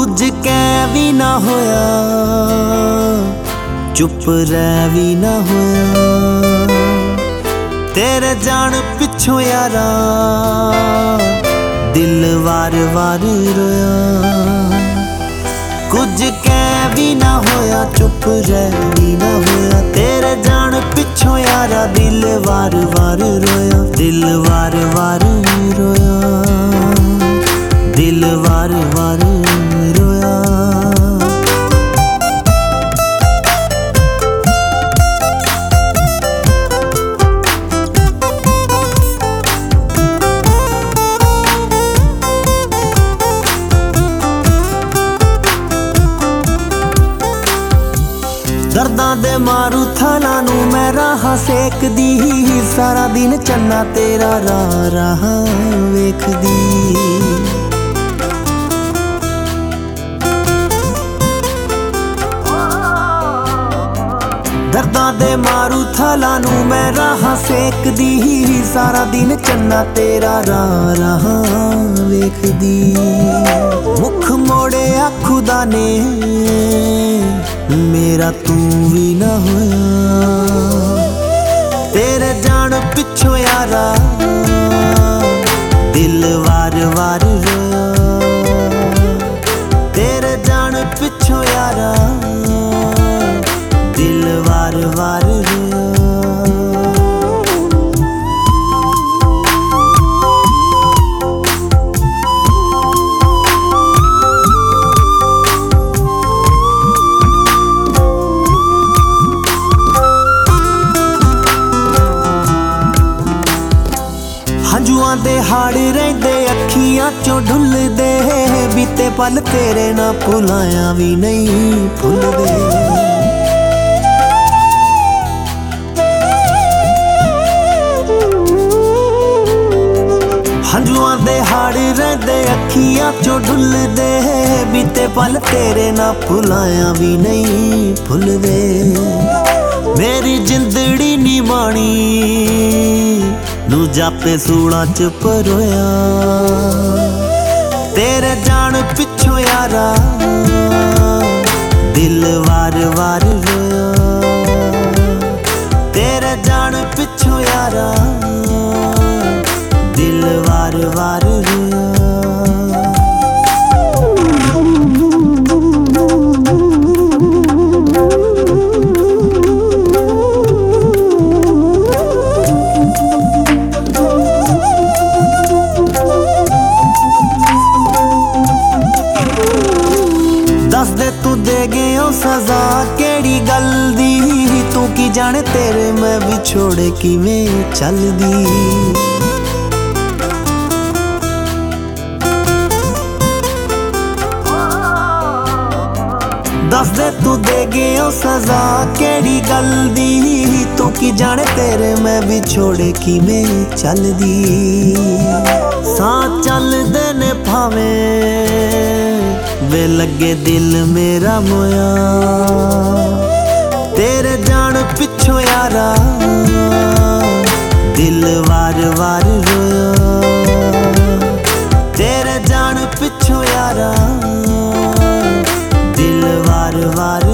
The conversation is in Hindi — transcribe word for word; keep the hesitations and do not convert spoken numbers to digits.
कुछ कह भी ना होया, चुप रह भी ना होया। तेरे जान पिछों यारा दिल वार वार रोया। कुछ कह भी ना होया, चुप रह भी ना होया। तेरे जान पिछों यारा दिल वार वार रोया। दिल वार वार रोया, दिल वार वार रोया। दर्दां दे मारू थाला नू मैं राह सेकदी, सारा दिन चन्ना तेरा राह राह वेखदी। दर्दां दे मारू थाला नू मैं राह सेकदी, सारा दिन चन्ना तेरा राह राह वेखदी। मुख मोड़िया खुदा ने मेरा तू भी ना होया। तेरे जान पिछों यारा दिल वार वार रोया। तेरे जान पिछों यारा दिल वार वार रोया। हंजुआं दे हाड़ रहिंदे अखियां चों ढुलदे, बीते पल तेरे ना भुलाया भी नहीं भुलदे। हंजुआं दे हाड़ रहिंदे अखियां चों ढुलदे, बीते पल तेरे ना भुलाया भी नहीं भुलदे। मेरी जिंदड़ी नी बाणी नू जापे सूड़ा च परोया। तेरे जान पिछों यारा दिल वार वार रोया। तेरे जान पिछों यारा दिल वार वार रोया। दस दे तू दे गए ओ सजा केड़ी गल दी, तू की जाने तेरे मैं विछोड़े किवें चलदी। दस दे तू दे गए ओ सजा केड़ी गल दी, तू की जाने तेरे मैं विछोड़े किवें चलदी। सां चलदे ने भावें वे लगे दिल मेरा मोया। तेरे जान पिछों यारा दिल वार वार रोया। तेरे जान पिछों यारा दिल वार वार